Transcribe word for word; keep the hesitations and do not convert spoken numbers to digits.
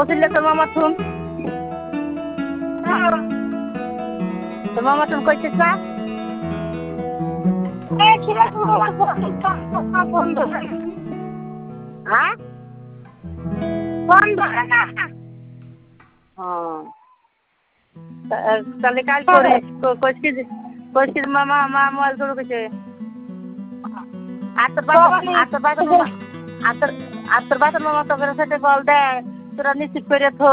দিলে তোর মামা শুন তোর মামা শুন কইছিস না হ্যাঁ তাহলে কাজ করিস কইছিস কইছিস মামা মা মোবাইল শুরু করছে আর তোর বাবা আর তোর বাবা আর তোর আর তোর বাবার মামা তোর সাথে বল দেয় তোরা নিশ্চিত করে থো